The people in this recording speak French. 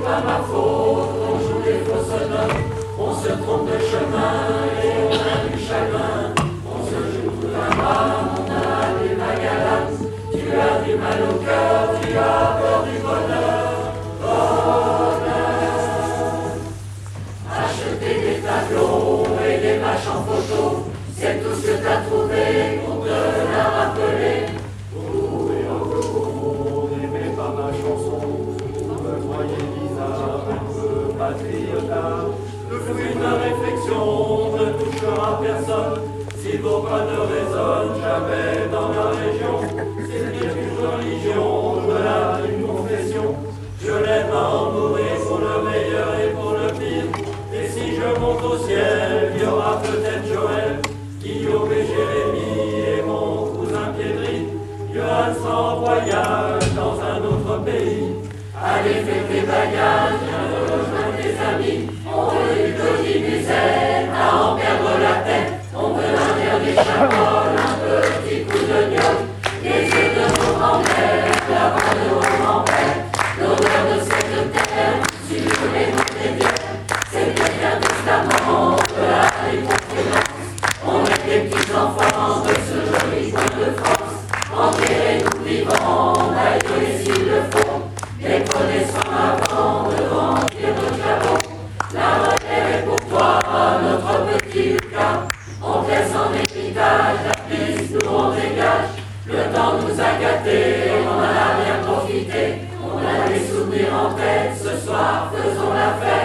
pas ma faute, on joue des fausses notes, on se trompe de chemin et on a du chagrin. On se joue tout un drame, on a du magalas. Tu as du mal au cœur, tu as peur du bonheur. Acheter des tableaux et des matchs en photo, c'est tout ce que t'as trouvé pour te la rappeler. Vous n'aimez pas ma chanson, vous me croyez bizarre, un peu patriotard. Le fruit de ma réflexion ne touchera personne, si vos pas ne résonnent jamais dans la région. C'est bien une religion, voilà une confession. Je l'aime à en mourir pour le meilleur et pour le pire. Et si je monte au ciel, il y aura peut-être Joël, Guillaume et Jérémie et mon cousin Piedri. Johan sera en voyage dans un autre pays. Allez, fais tes bagages, viens rejoindre tes amis. On veut du petit musette à en perdre la tête. On veut un dernier chapol, un petit coup de gnôle. Les yeux de nos grands-mères, la voix de nos grands-pères. L'odeur de cette terre sur les noms des bières. C'est bien un testament de la déconférence. On est des petits enfants de ce joli coin de France. Enterrez-nous vivants, d'ailleurs s'il le faut. Les connaissants avant de remplir nos jabons. La relève est pour toi, notre petit Lucas. On te laisse en héritage, la piste nous on dégage. Le temps nous a gâtés, on en a bien profité. On a des souvenirs en tête, ce soir faisons la fête.